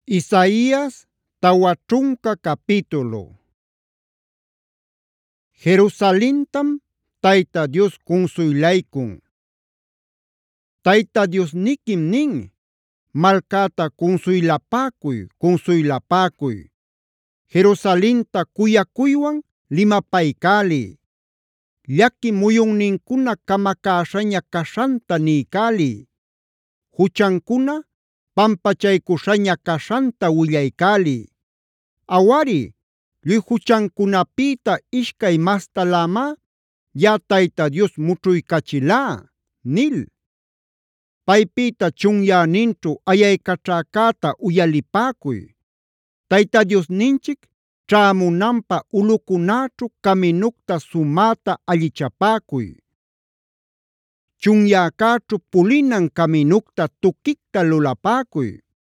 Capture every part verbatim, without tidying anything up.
Isaías tawa ćhunka capítulo. Jerusalentam Tayta Dios kunsuylaykun. Tayta Diosniquim nin: malcata kunsuylapäkuy, kunsuylapäkuy. Jerusalenta kuyakuywan limapaycäliy. Llaki muyunnincuna kamacäśhaña caśhanta niycäliy. Juchancuna pampachaycuśhaña caśhanta willaycäliy. Awari, lluy juchancunapïta ishcay mastalämá yaꞌa Tayta Dios mućhuycachilá nil. Paypïta chunyäninćhu ayaycaćhäcäta uyalipäcuy. Tayta Diosninchic ćhämunanpä ulꞌucunäćhu caminucta sumäta allichapäcuy. Chunyäcäćhu pulinan caminucta tuquicta lulapäcuy.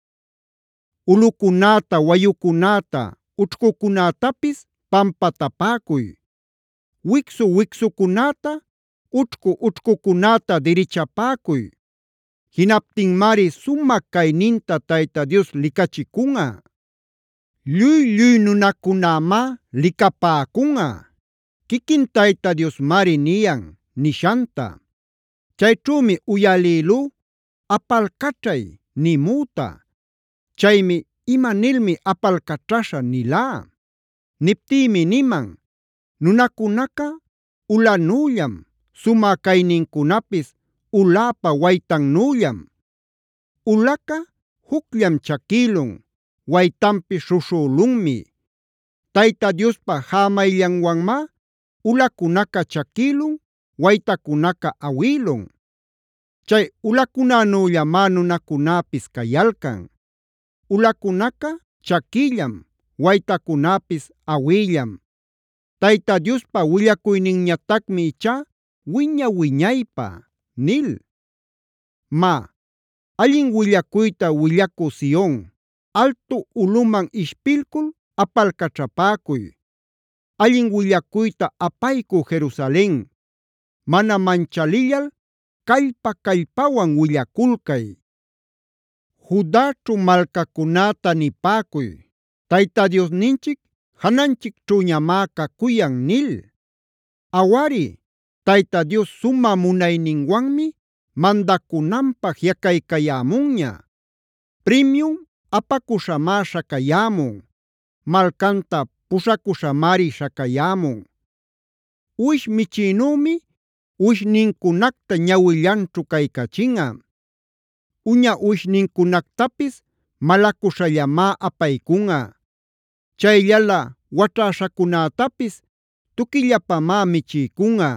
Ulꞌucunäta, wayucunäta, ućhkucunätapis pampatapäcuy. Wicsu-wicsucunäta, ućhku-ućhkucunäta dirichapäcuy. Jinaptinmari sumaq cayninta Tayta Dios licachicunꞌa. Lluy-lluy nunacunämá licapäcunꞌa. Quiquin Tayta Diosmari niyan nishanta. Chayćhümi uyalïlú apalcaćhay nimüta. Chaymi imanilmi apalcaćhaśha nilá. Niptïmi niman: nunacunaca ulanüllam, sumaq caynincunapis uläpa waytannüllam. Ulaca jucllam chaquïlun, waytanpis śhuśhülunmi. Tayta Diospa jämayllanwanmá ulacunaca chaquïlun, waytacunaca awïlun. Chay ulacunänüllamá nunacunäpis kayalcan. Ulacunaca chaquïllam, waytacunäpis awïllam. Tayta Diospa willacuyninñatacmi ichá wiña-wiñaypä nil. Má, allin willacuyta willacü Sion, altu ulꞌuman ishpilcul apalcaćhapäcuy. Allin willacuyta apaycü Jerusalen, mana manchalillal callpa-callpawan willaculcay. Judaćhu malcacunäta nipäcuy: Tayta Diosninchic jananchicćhüñamá cacuyan nil. Awari, Tayta Dios sumä munayninwanmi mandacunanpaq jiꞌacaycayämunña. Primium apacuśhamá śhacayämun. Malcanta puśhacuśhamari śhacayämun. Uwish michïnümi uwishnincunacta ñawillanćhu caycachinꞌa. Uña uwishnincunactapis malacuśhallamá apaycunꞌa. Chayllala waćhäśhacunätapis tuquillapamá michiycunꞌa.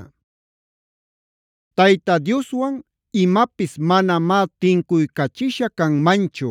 Tayta Dioswan imapis manamá tincuycachisha canmanchu.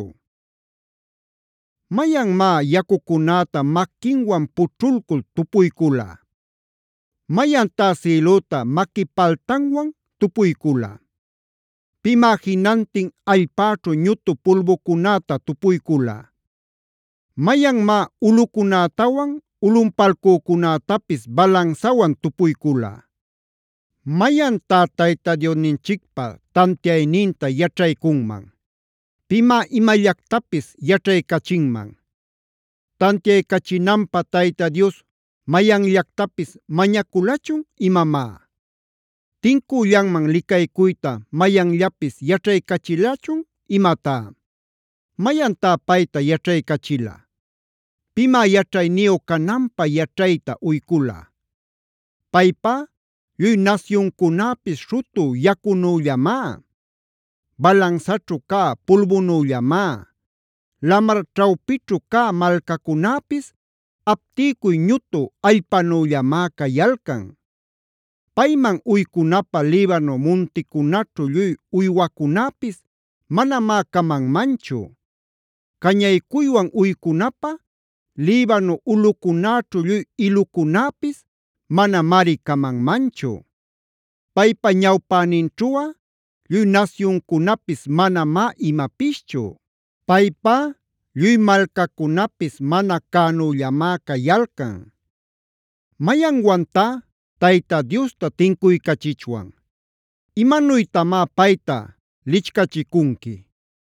¿Mayanmá yacucunäta maquinwan pućhulcul tupuycula? ¿Mayantá cieluta maqui paltanwan tupuycula? ¿Pimá jinantin allpäćhu ñutu pulbucunäta tupuycula? ¿Mayanmá ulꞌucunätawan ulꞌunpalcücunätapis balansawan tupuycula? ¿Mayantá Tayta Diosninchicpa tantiayninta yaćhaycunman? ¿Pimá imallactapis yaćhaycachinman? ¿Tantiaycachinanpä Tayta Dios mayanllactapis mañaculachun imamá? ¿Tincüllanman licaycuyta mayanllapis yaćhaycachilachun imatá? ¿Mayantá payta yaćhaycachila? ¿Pimá yaćhayniyu cananpä yaćhayta uykula? Paypá lluy nasyuncunäpis śhutu yacunüllamá. Balansaćhu cä pulbunüllamá. Lamar ćhawpićhu cä malcacunäpis aptiykuy ñutu allpanüllamá kayalcan. Payman uycunapä Libano munticunaćhu lluy uywacunäpis manamá kamanmanchu. Cañaycuywan uycunapä Libano ulꞌucunäćhu lluy ilucunäpis manamari kamanmanchu. Paypa ñawpäninćhuꞌa lluy nasyuncunapis manamá imapischu. Paypá lluy malcacunapis mana cänüllamá kayalcan. ¿Mayanwantá Tayta Diosta tincuycachichwan? ¿Imanuytamá payta lichkachicunki?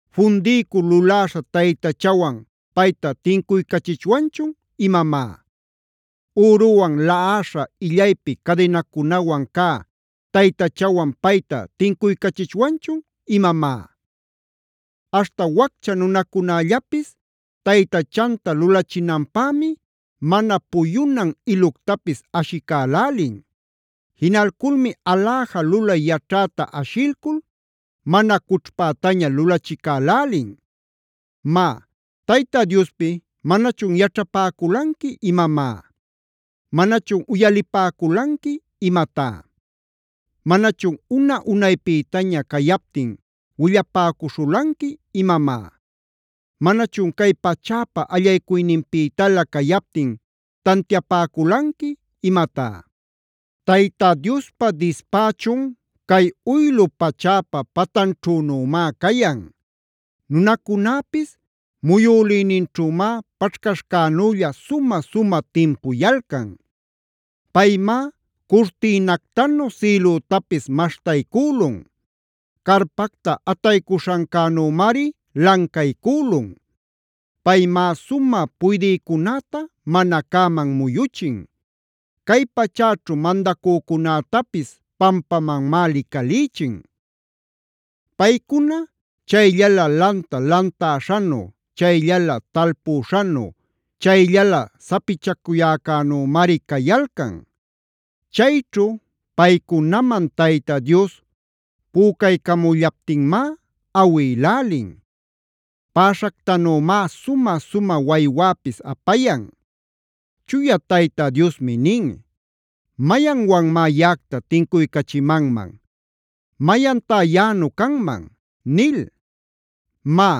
¿Fundiyku luläśha taytachawan payta tinkuykachichwanchun imamá? Uruwan laꞌaśha illaypi cadinakunawan cä taytachawan payta tinkuykachichwanchun imamá? Aśhta wakcha nunakunallapis taytachanta lulachinanpämi mana puyunan iluctapis ashicälälin. Jinalculmi aläja lulay yaćhäta ashilcul mana cućhpätaña lulachicälälin. Má, Tayta Diospi manachun yaćhapäculanqui imamá? ¿Manachun uyalipäculanqui imatá? ¿Manachun una-unaypïtaña cayaptin willapäcuśhulanqui imamá? ¿Manachun cay pachäpa allaycuyninpïtalä cayaptin tantiapäculanqui imatá? Tayta Diospa dispachun kay uylu pachäpa patanćhünomá kayan. Nunakunäpis muyülïninćhümá paćhkaśhkänülla suma-suma timpuyalkan. Paymá curtïnactanu sïlütapis maśhtaycülun. Carpacta ataycuśhancänümari lancaycülun. Paymá sumä puydïcunäta mana cäman muyuchin. Kay pachäćhu mandacücunätapis pampamanmá licalïchin. Paycuna chayllala lanta lantäśhanu, chayllala talpüśhanu, chayllala sapichakuyäkänümari kayalkan. Chayćhu paykunaman Tayta Dios pücaycamullaptinmá awïlälin. Päśhactanümá suma-suma waywäpis apayan. Chuya Tayta Diosmi nin: “¿Mayanwanmá yaꞌacta tinkuycachimanman? ¿Mayantá yaꞌanu canman?” nil. Má,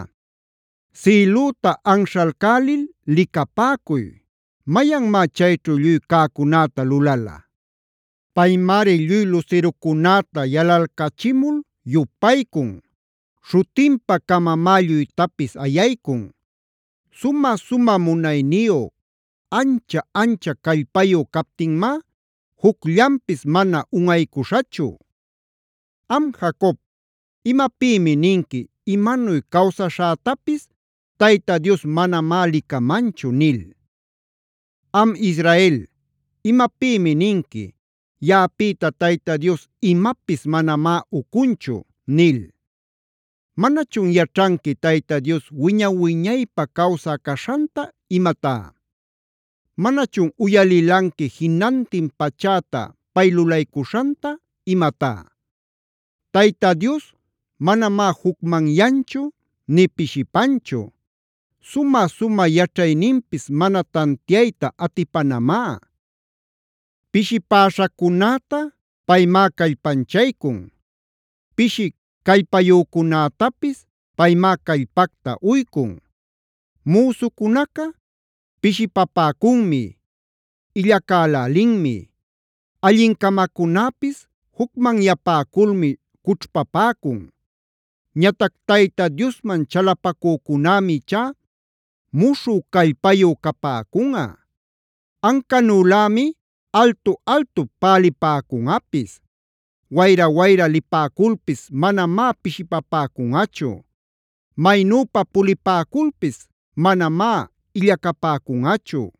sïlüta anśhalcälil licapäcuy. ¿Mayanmá chayćhu lluy cäcunäta lulala? Paymari lluy lusirucunäta yalalcachimul yupaycun. Śhutinpa-camamá lluytapis ayaycun. Suma-suma munayniyu, ancha-ancha kallpayu kaptinmá jucllanpis mana unꞌaycuśhachu. Am Jacob, ¿imapïmi ninqui imanuy kawsaśhätapis Tayta Dios manamá licamanchu nil? Am Israel, ¿imapïmi ninqui yaꞌapïta Tayta Dios imapis manamá ucunchu nil? ¿Manachun yaćhanqui Tayta Dios wiña-wiñaypä kawsä caśhanta imatá? ¿Manachun uyalilanqui jinantin pachäta pay lulaycuśhanta imatá? Tayta Dios manamá jucmanyanchu ni pishipanchu. Suma-suma yaćhayninpis mana tantiayta atipanamá. Pishipäśhacunäta paymá kallpanchaycun. Pishi kallpayücunätapis paymá kallpacta uykun. Müsucunaca pishipapäcunmi, illacälälinmi. Allincamacunäpis jucmanyapäculmi cućhpapäcun. Ñatac Tayta Diosman chalapacücunämi ichá muśhü kallpayu capäcunꞌa. Ancanülämi altu-altu pälipäcunꞌapis. Wayra-wayra lipäculpis manamá pishipapäcunꞌachu. Maynüpa pulipäculpis manamá illacapäcunꞌachu.